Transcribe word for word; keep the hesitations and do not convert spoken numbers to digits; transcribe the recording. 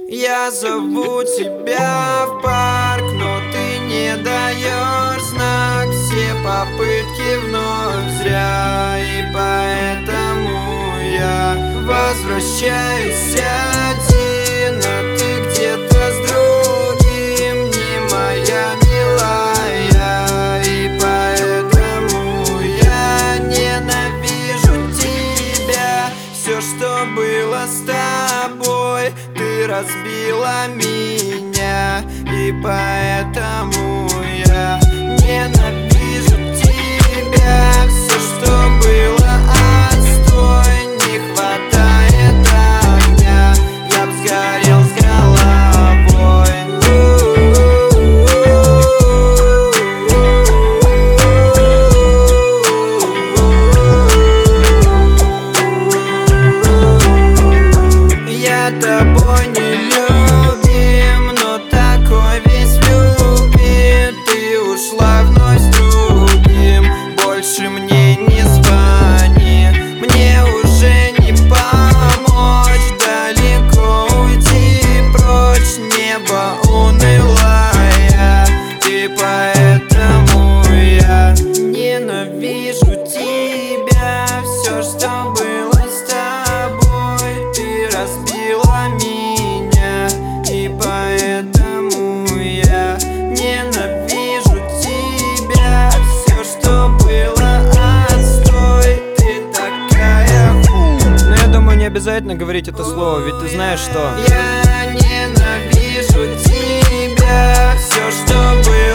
Я зову тебя в парк, но ты не даешь знак. Все попытки вновь зря, и поэтому я возвращаюсь один, а ты где-то с другим, не моя милая. И поэтому я ненавижу тебя. Все, что было с тобой, ты разбила меня, и поэтому я ненавижу тебя. Все, что было отстой, не хватает огня, я б сгорел с головой. Я тобой не любим, но такой весь любит. Ты ушла вновь с другим, больше мне не звони. Мне уже не помочь, далеко уйти прочь, небо унылое. И поэтому я ненавижу тебя. Все, что было с тобой, ты разбила меня, и поэтому я ненавижу тебя. Все, что было отстой, ты такая фу. Но я думаю, не обязательно говорить это слово, ведь ты знаешь, что Я ненавижу тебя. Все, что было